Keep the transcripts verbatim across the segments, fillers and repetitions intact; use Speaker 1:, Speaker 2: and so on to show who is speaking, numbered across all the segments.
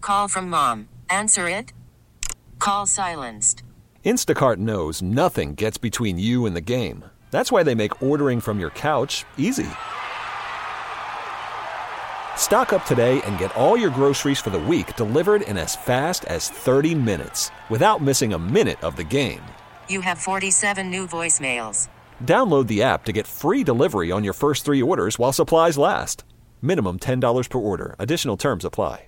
Speaker 1: Call from mom. Answer it. Call silenced.
Speaker 2: Instacart knows nothing gets between you and the game. That's why they make ordering from your couch easy. Stock up today and get all your groceries for the week delivered in as fast as thirty minutes without missing a minute of the game.
Speaker 1: You have forty-seven new voicemails.
Speaker 2: Download the app to get free delivery on your first three orders while supplies last. Minimum ten dollars per order. Additional terms apply.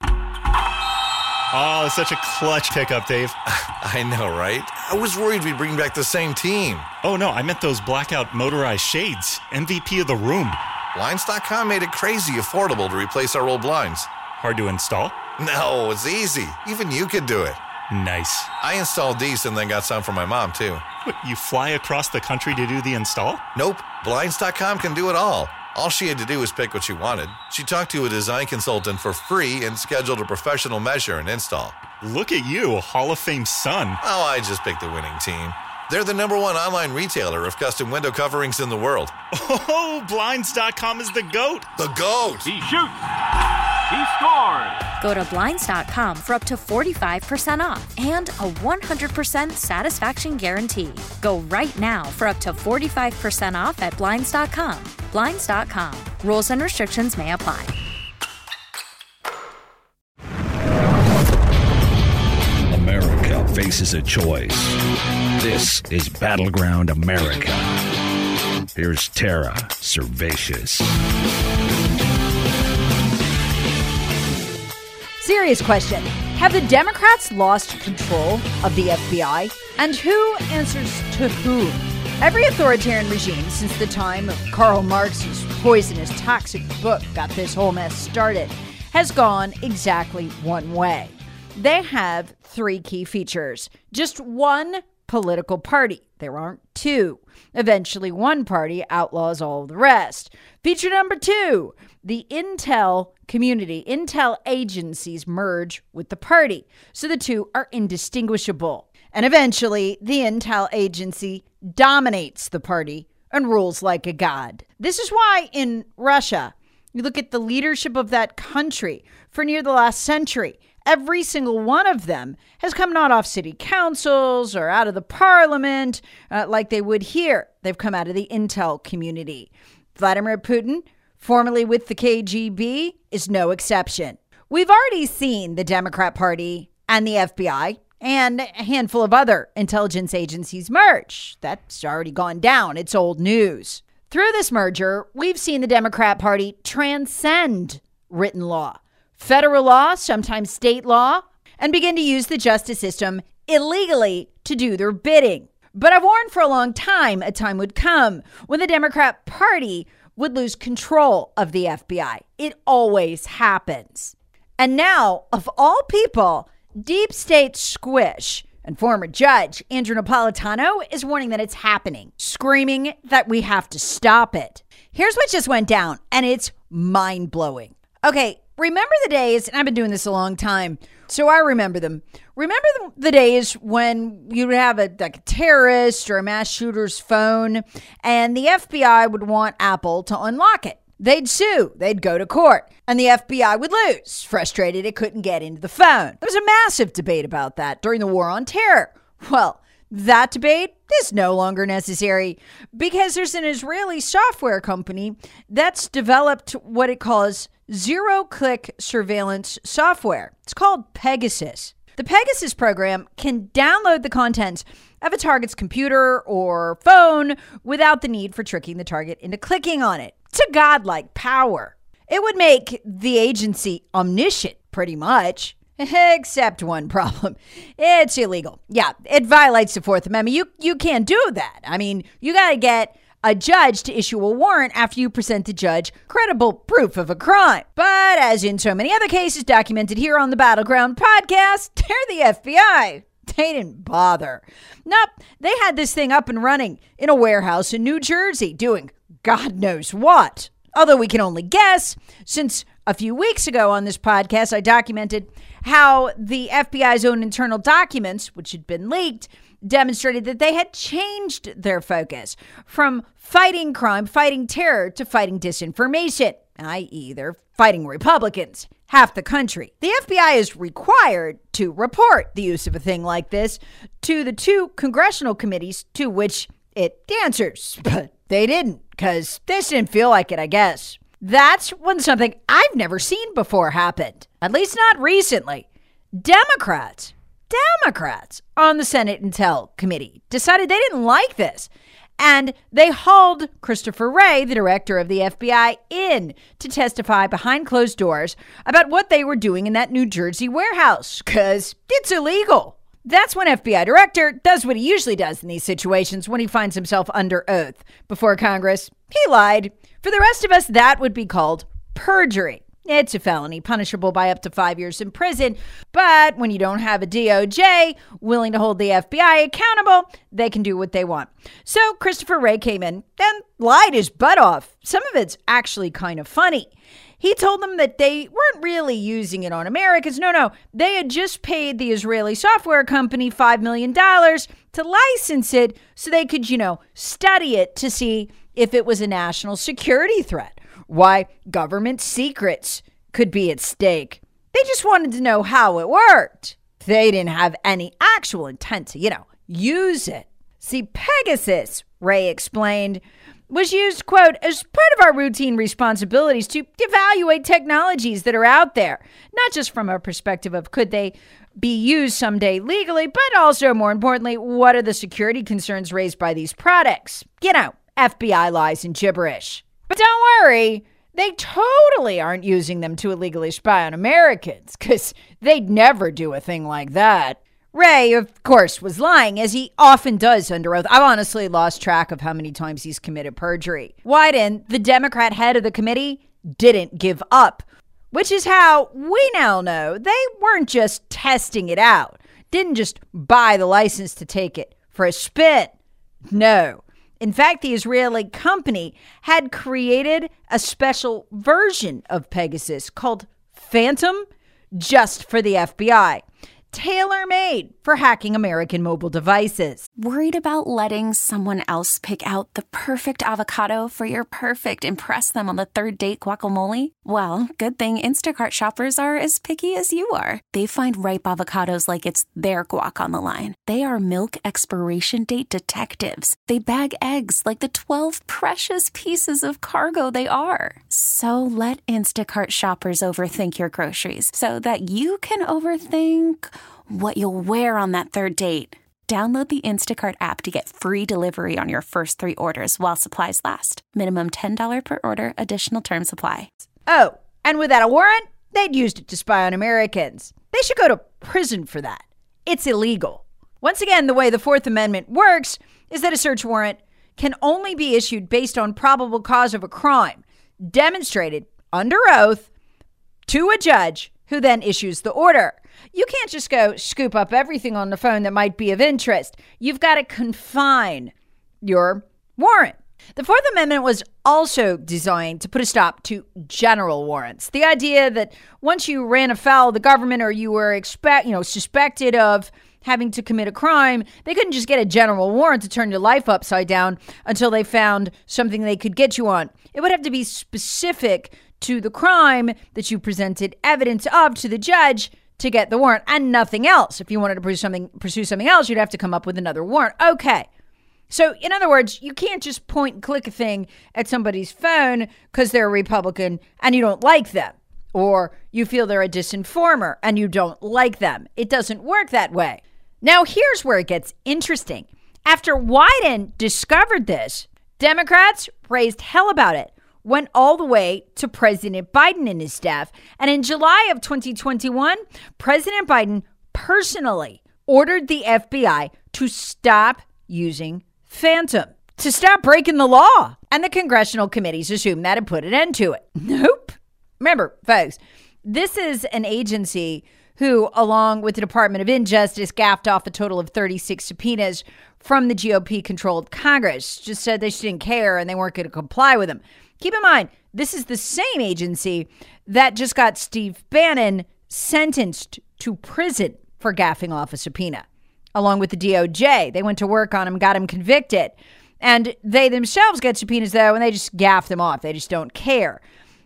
Speaker 3: Oh, such a clutch pickup, Dave.
Speaker 4: I know, right? I was worried we'd bring back the same team.
Speaker 3: Oh, no, I meant those blackout motorized shades. M V P of the room.
Speaker 4: Blinds dot com made it crazy affordable to replace our old blinds.
Speaker 3: Hard to install?
Speaker 4: No, it's easy. Even you could do it.
Speaker 3: Nice.
Speaker 4: I installed these and then got some for my mom, too.
Speaker 3: What, you fly across the country to do the install?
Speaker 4: Nope. Blinds dot com can do it all. All she had to do was pick what she wanted. She talked to a design consultant for free and scheduled a professional measure and install.
Speaker 3: Look at you, Hall of Fame son.
Speaker 4: Oh, I just picked the winning team. They're the number one online retailer of custom window coverings in the world.
Speaker 3: Oh, Blinds dot com is the GOAT.
Speaker 4: The GOAT.
Speaker 5: He shoots. He scores.
Speaker 6: Go to Blinds dot com for up to forty-five percent off and a one hundred percent satisfaction guarantee. Go right now for up to forty-five percent off at Blinds dot com. Blinds dot com. Rules and restrictions may apply.
Speaker 7: America faces a choice. This is Battleground America. Here's Tara Servatius.
Speaker 8: Serious question. Have the Democrats lost control of the F B I? And who answers to whom? Every authoritarian regime since the time of Karl Marx's poisonous, toxic book got this whole mess started has gone exactly one way. They have three key features. Just one political party. There aren't two. Eventually, one party outlaws all of the rest. Feature number two, the intel community, intel agencies merge with the party. So the two are indistinguishable. And eventually, the intel agency dominates the party and rules like a god. This is why in Russia, you look at the leadership of that country for near the last century, every single one of them has come not off city councils or out of the parliament uh, like they would here. They've come out of the intel community. Vladimir Putin, formerly with the K G B, is no exception. We've already seen the Democrat Party and the F B I and a handful of other intelligence agencies merge. That's already gone down. It's old news. Through this merger, we've seen the Democrat Party transcend written law, federal law, sometimes state law, and begin to use the justice system illegally to do their bidding. But I've warned for a long time a time would come when the Democrat Party would lose control of the F B I. It always happens. And now, of all people, deep state squish and former judge Andrew Napolitano is warning that it's happening, screaming that we have to stop it. Here's what just went down, and it's mind-blowing. Okay, remember the days, and I've been doing this a long time, so I remember them. Remember the, the days when you would have a, like a terrorist or a mass shooter's phone, and the F B I would want Apple to unlock it. They'd sue. They'd go to court. And the F B I would lose, frustrated it couldn't get into the phone. There was a massive debate about that during the War on Terror. Well, that debate is no longer necessary because there's an Israeli software company that's developed what it calls zero-click surveillance software. It's called Pegasus. The Pegasus program can download the contents of a target's computer or phone without the need for tricking the target into clicking on it. It's a godlike power. It would make the agency omniscient, pretty much. Except one problem. It's illegal. Yeah, it violates the Fourth Amendment. You you can't do that. I mean, you got to get a judge to issue a warrant after you present the judge credible proof of a crime. But as in so many other cases documented here on the Battleground podcast, they're the F B I. They didn't bother. Nope, they had this thing up and running in a warehouse in New Jersey doing God knows what. Although we can only guess, since a few weeks ago on this podcast, I documented how the F B I's own internal documents, which had been leaked, demonstrated that they had changed their focus from fighting crime, fighting terror, to fighting disinformation. that is they're fighting Republicans, half the country. The F B I is required to report the use of a thing like this to the two congressional committees to which it answers. But they didn't, because this didn't feel like it, I guess. That's when something I've never seen before happened, at least not recently. Democrats, Democrats on the Senate Intel Committee decided they didn't like this. And they hauled Christopher Wray, the director of the F B I, in to testify behind closed doors about what they were doing in that New Jersey warehouse, because it's illegal. That's when F B I director does what he usually does in these situations when he finds himself under oath before Congress. He lied. For the rest of us, that would be called perjury. It's a felony, punishable by up to five years in prison. But when you don't have a D O J willing to hold the F B I accountable, they can do what they want. So Christopher Wray came in and lied his butt off. Some of it's actually kind of funny. He told them that they weren't really using it on Americans. No, no, they had just paid the Israeli software company five million dollars to license it so they could, you know, study it to see if it was a national security threat. Why government secrets could be at stake. They just wanted to know how it worked. They didn't have any actual intent to, you know, use it. See, Pegasus, Wray explained, was used, quote, as part of our routine responsibilities to evaluate technologies that are out there, not just from a perspective of could they be used someday legally, but also, more importantly, what are the security concerns raised by these products? You know, F B I lies and gibberish. But don't worry, they totally aren't using them to illegally spy on Americans, because they'd never do a thing like that. Wray, of course, was lying, as he often does under oath. I've honestly lost track of how many times he's committed perjury. Wyden, the Democrat head of the committee, didn't give up, which is how we now know they weren't just testing it out, didn't just buy the license to take it for a spin. No. In fact, the Israeli company had created a special version of Pegasus called Phantom just for the F B I. Tailor-made for hacking American mobile devices.
Speaker 9: Worried about letting someone else pick out the perfect avocado for your perfect impress them on the third date guacamole? Well, good thing Instacart shoppers are as picky as you are. They find ripe avocados like it's their guac on the line. They are milk expiration date detectives. They bag eggs like the twelve precious pieces of cargo they are. So let Instacart shoppers overthink your groceries so that you can overthink what you'll wear on that third date. Download the Instacart app to get free delivery on your first three orders while supplies last. Minimum ten dollars per order. Additional terms apply.
Speaker 8: Oh, and without a warrant, they'd used it to spy on Americans. They should go to prison for that. It's illegal. Once again, the way the Fourth Amendment works is that a search warrant can only be issued based on probable cause of a crime, demonstrated under oath to a judge who then issues the order. You can't just go scoop up everything on the phone that might be of interest. You've got to confine your warrant. The Fourth Amendment was also designed to put a stop to general warrants. The idea that once you ran afoul of the government or you were expect, you know, suspected of having to commit a crime, they couldn't just get a general warrant to turn your life upside down until they found something they could get you on. It would have to be specific to the crime that you presented evidence of to the judge to get the warrant, and nothing else. If you wanted to pursue something, pursue something else, you'd have to come up with another warrant. Okay. So, in other words, you can't just point and click a thing at somebody's phone because they're a Republican and you don't like them, or you feel they're a disinformer and you don't like them. It doesn't work that way. Now, here's where it gets interesting. After Wyden discovered this, Democrats raised hell about it, went all the way to President Biden and his staff. And in July of twenty twenty-one, President Biden personally ordered the F B I to stop using Phantom, to stop breaking the law. And the congressional committees assumed that and put an end to it. Nope. Remember, folks, this is an agency who, along with the Department of Injustice, gaffed off a total of thirty-six subpoenas from the G O P-controlled Congress, just said they just didn't care and they weren't going to comply with them. Keep in mind, this is the same agency that just got Steve Bannon sentenced to prison for gaffing off a subpoena, along with the D O J. They went to work on him, got him convicted. And they themselves get subpoenas, though, and they just gaff them off. They just don't care.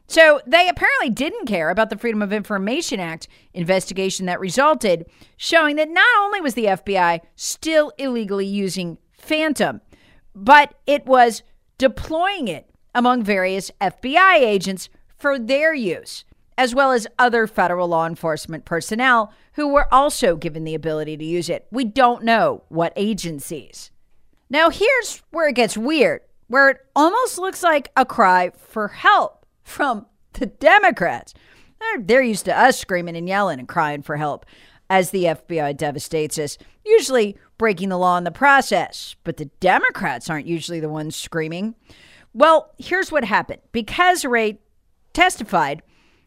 Speaker 8: So they apparently didn't care about the Freedom of Information Act investigation that resulted, showing that not only was the F B I still illegally using Phantom, but it was deploying it among various F B I agents for their use, as well as other federal law enforcement personnel who were also given the ability to use it. We don't know what agencies. Now, here's where it gets weird, where it almost looks like a cry for help from the Democrats. They're, they're used to us screaming and yelling and crying for help as the F B I devastates us, usually breaking the law in the process. But the Democrats aren't usually the ones screaming. Well, here's what happened. Because Wray testified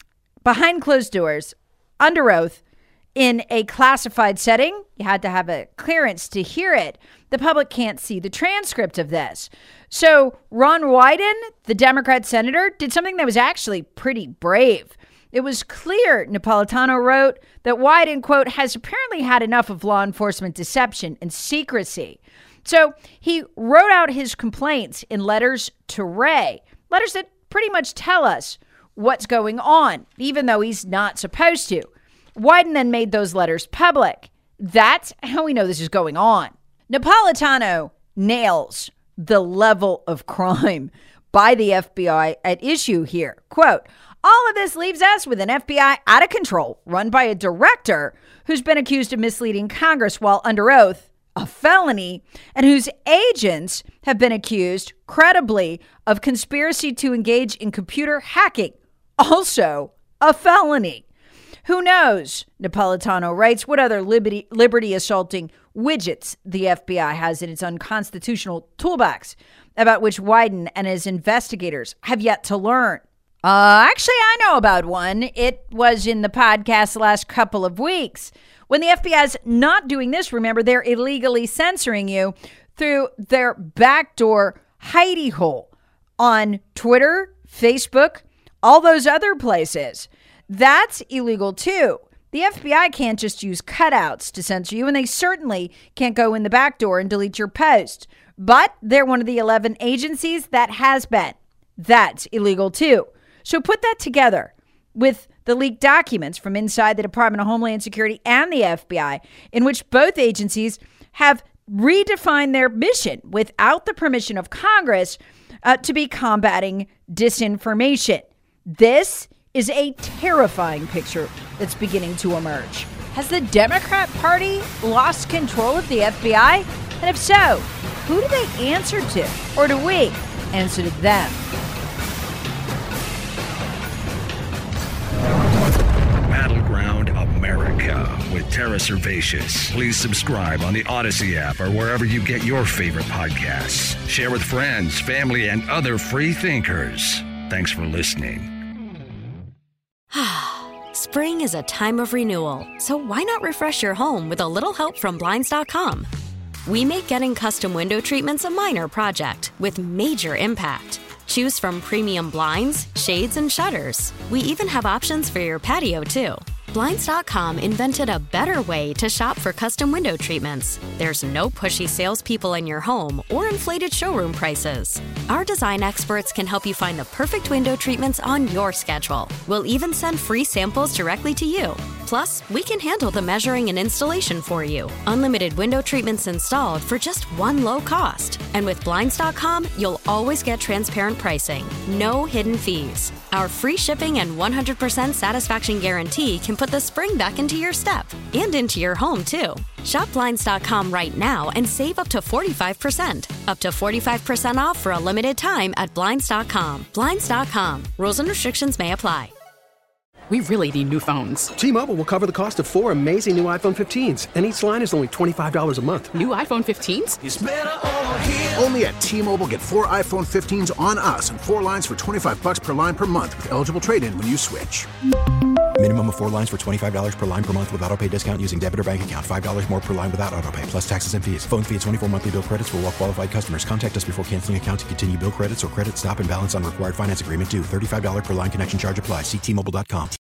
Speaker 8: behind closed doors, under oath, in a classified setting, you had to have a clearance to hear it. The public can't see the transcript of this. So Ron Wyden, the Democrat senator, did something that was actually pretty brave. It was clear, Napolitano wrote, that Wyden, quote, has apparently had enough of law enforcement deception and secrecy. So he wrote out his complaints in letters to Wray, letters that pretty much tell us what's going on, even though he's not supposed to. Wyden then made those letters public. That's how we know this is going on. Napolitano nails the level of crime by the F B I at issue here. Quote, all of this leaves us with an F B I out of control, run by a director who's been accused of misleading Congress while under oath, a felony, and whose agents have been accused, credibly, of conspiracy to engage in computer hacking, also a felony. Who knows, Napolitano writes, what other liberty, liberty assaulting widgets the F B I has in its unconstitutional toolbox, about which Wyden and his investigators have yet to learn. Uh, actually, I know about one. It was in the podcast the last couple of weeks. When the F B I is not doing this, remember, they're illegally censoring you through their backdoor hidey hole on Twitter, Facebook, all those other places. That's illegal too. The F B I can't just use cutouts to censor you, and they certainly can't go in the back door and delete your post. But they're one of the eleven agencies that has been. That's illegal too. So put that together with the leaked documents from inside the Department of Homeland Security and the F B I, in which both agencies have redefined their mission without the permission of Congress uh, to be combating disinformation. This is a terrifying picture that's beginning to emerge. Has the Democrat Party lost control of the F B I? And if so, who do they answer to? Or do we answer to them?
Speaker 7: Battleground America with Tara Servatius. Please subscribe on the Odyssey app or wherever you get your favorite podcasts. Share with friends, family, and other free thinkers. Thanks for listening.
Speaker 6: Spring is a time of renewal, so why not refresh your home with a little help from Blinds dot com? We make getting custom window treatments a minor project with major impact. Choose from premium blinds, shades, and shutters. We even have options for your patio, too. Blinds dot com invented a better way to shop for custom window treatments. There's no pushy salespeople in your home or inflated showroom prices. Our design experts can help you find the perfect window treatments on your schedule. We'll even send free samples directly to you. Plus, we can handle the measuring and installation for you. Unlimited window treatments installed for just one low cost. And with Blinds dot com, you'll always get transparent pricing. No hidden fees. Our free shipping and one hundred percent satisfaction guarantee can put the spring back into your step and into your home, too. Shop Blinds dot com right now and save up to forty-five percent. Up to forty-five percent off for a limited time at Blinds dot com. Blinds dot com. Rules and restrictions may apply.
Speaker 10: We really need new phones.
Speaker 11: T-Mobile will cover the cost of four amazing new iPhone fifteens, and each line is only twenty-five dollars a month.
Speaker 10: New iPhone fifteens?
Speaker 12: It's better over here. Only at T-Mobile, get four iPhone fifteens on us and four lines for twenty-five dollars per line per month with eligible trade-in when you switch.
Speaker 13: Minimum of four lines for twenty-five dollars per line per month with autopay discount using debit or bank account. five dollars more per line without autopay, plus taxes and fees. Phone fee at twenty-four monthly bill credits for well-qualified customers. Contact us before canceling account to continue bill credits or credit stop and balance on required finance agreement due. thirty-five dollars per line connection charge applies. See T Mobile dot com.